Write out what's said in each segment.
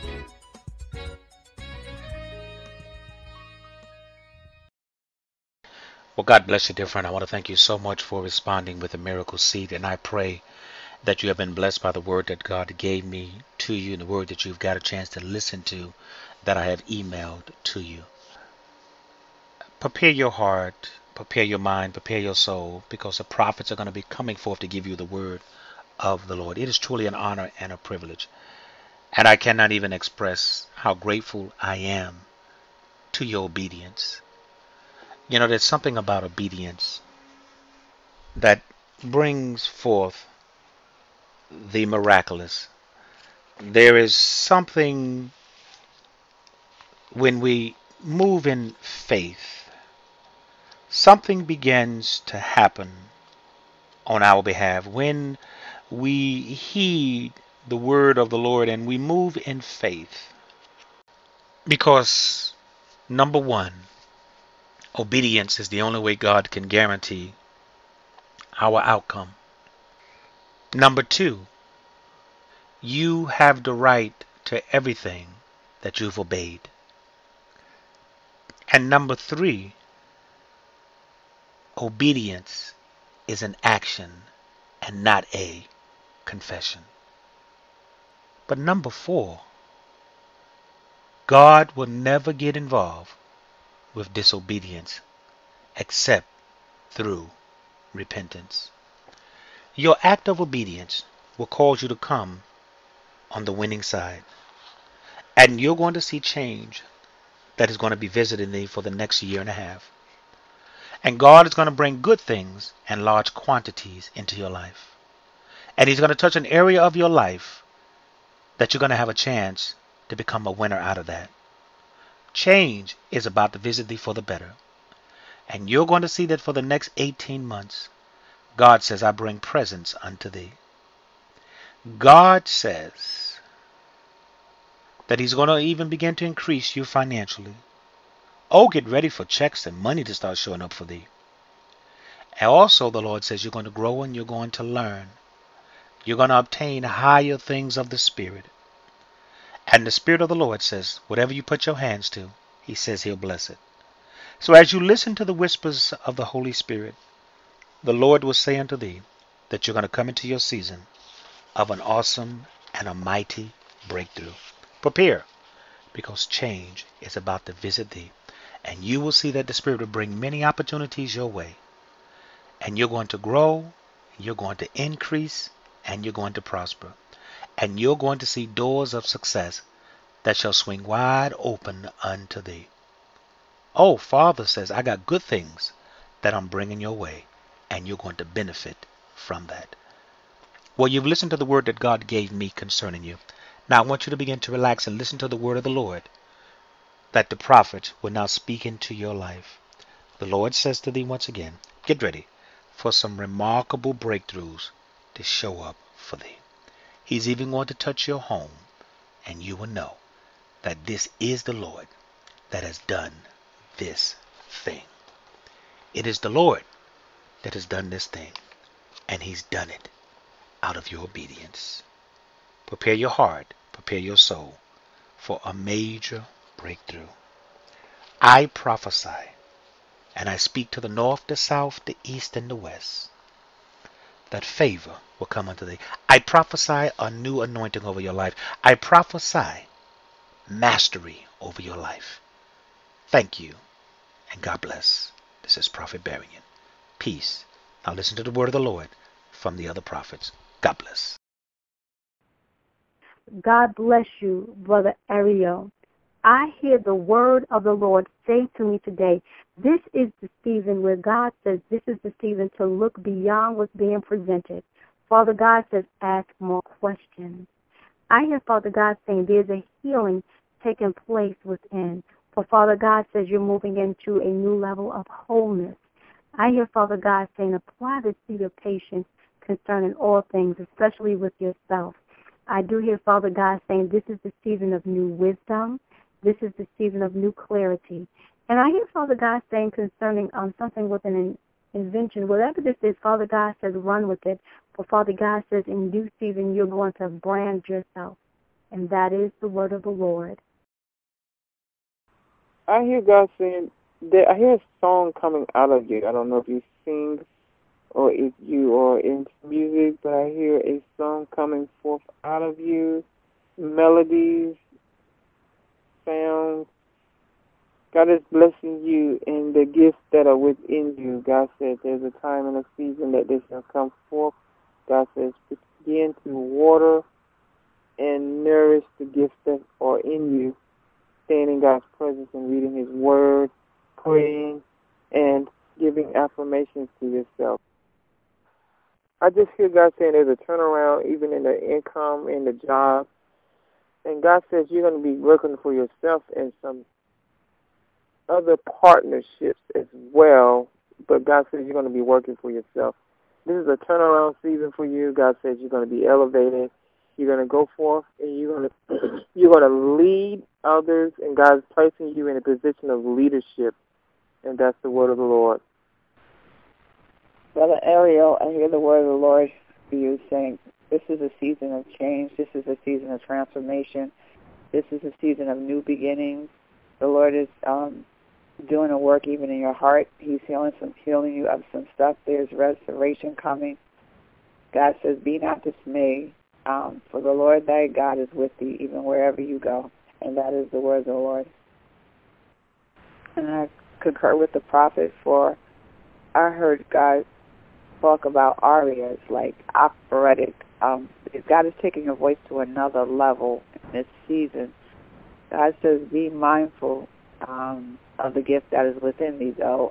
Well, God bless you, dear friend. I want to thank you so much for responding with a miracle seed. And I pray that you have been blessed by the word that God gave me to you and the word that you've got a chance to listen to that I have emailed to you. Prepare your heart, prepare your mind, prepare your soul, because the prophets are going to be coming forth to give you the word of the Lord. It is truly an honor and a privilege. And I cannot even express how grateful I am to your obedience. You know, there's something about obedience that brings forth the miraculous. There is something when we move in faith, something begins to happen on our behalf. When we heed the word of the Lord and we move in faith, because number one, obedience is the only way God can guarantee our outcome. Number two, you have the right to everything that you've obeyed. And number three, obedience is an action and not a confession. But number four, God will never get involved with disobedience except through repentance. Your act of obedience will cause you to come on the winning side. And you're going to see change that is going to be visiting thee for the next year and a half. And God is going to bring good things and large quantities into your life. And He's going to touch an area of your life that you're going to have a chance to become a winner out of that. Change is about to visit thee for the better. And you're going to see that for the next 18 months, God says, I bring presents unto thee. God says that He's going to even begin to increase you financially. Oh, get ready for checks and money to start showing up for thee. And also the Lord says you're going to grow and you're going to learn. You're going to obtain higher things of the Spirit. And the Spirit of the Lord says, whatever you put your hands to, He says He'll bless it. So as you listen to the whispers of the Holy Spirit, the Lord will say unto thee that you're going to come into your season of an awesome and a mighty breakthrough. Prepare, because change is about to visit thee. And you will see that the Spirit will bring many opportunities your way. And you're going to grow, you're going to increase, and you're going to prosper. And you're going to see doors of success that shall swing wide open unto thee. Oh, Father says, I got good things that I'm bringing your way, and you're going to benefit from that. Well, you've listened to the word that God gave me concerning you. Now I want you to begin to relax and listen to the word of the Lord that the prophet will now speak into your life. The Lord says to thee once again, get ready for some remarkable breakthroughs to show up for thee. He's even going to touch your home, and you will know that this is the Lord that has done this thing. It is the Lord that has done this thing, and He's done it out of your obedience. Prepare your heart, prepare your soul for a major breakthrough. I prophesy, and I speak to the north, the south, the east, and the west, that favor will come unto thee. I prophesy a new anointing over your life. I prophesy mastery over your life. Thank you, and God bless. This is Prophet Barian. Peace. Now listen to the word of the Lord from the other prophets. God bless. God bless you, Brother Ariel. I hear the word of the Lord say to me today, this is the season where God says this is the season to look beyond what's being presented. Father God says, ask more questions. I hear Father God saying there's a healing taking place within. For Father God says you're moving into a new level of wholeness. I hear Father God saying apply the seed of patience concerning all things, especially with yourself. I do hear Father God saying this is the season of new wisdom. This is the season of new clarity. And I hear Father God saying concerning something with an invention, whatever this is, Father God says run with it. For Father God says in due season you're going to brand yourself. And that is the word of the Lord. I hear God saying that I hear a song coming out of you. I don't know if you sing or if you are into music, but I hear a song coming forth out of you, melodies, sounds. God is blessing you in the gifts that are within you. God said there's a time and a season that they shall come forth. God says begin to water and nourish the gifts that are in you, staying in God's presence and reading His Word, praying, and giving affirmations to yourself. I just hear God saying there's a turnaround even in the income, in the job. And God says you're going to be working for yourself and some other partnerships as well, but God says you're going to be working for yourself. This is a turnaround season for you. God says you're going to be elevated. You're going to go forth and you're going to lead others, and God's placing you in a position of leadership, and that's the word of the Lord. Brother Ariel, I hear the word of the Lord for you saying this is a season of change. This is a season of transformation. This is a season of new beginnings. The Lord is doing a work even in your heart. He's healing you of some stuff. There's restoration coming. God says, be not dismayed, for the Lord thy God is with thee even wherever you go. And that is the word of the Lord. And I concur with the prophet, for I heard God talk about arias, like operatic. God is taking your voice to another level in this season. God says, be mindful of the gift that is within thee, though.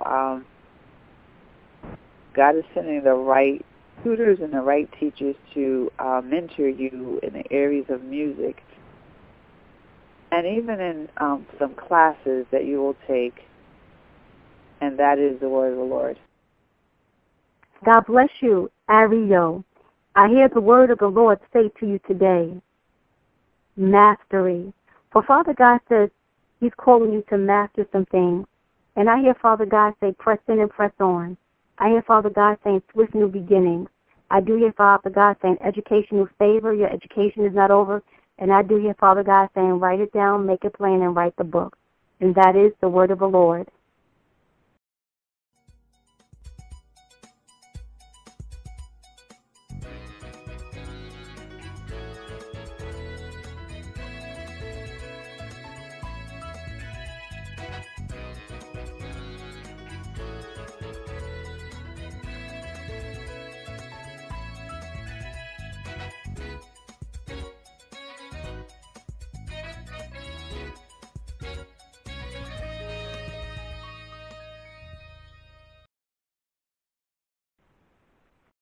God is sending the right tutors and the right teachers to mentor you in the areas of music, and even in some classes that you will take, and that is the word of the Lord. God bless you, Ariel. I hear the word of the Lord say to you today, mastery. For Father God says He's calling you to master some things. And I hear Father God say, press in and press on. I hear Father God saying, swift new beginnings. I do hear Father God saying, educational favor. Your education is not over. And I do hear Father God saying, write it down, make it plain, and write the book. And that is the word of the Lord.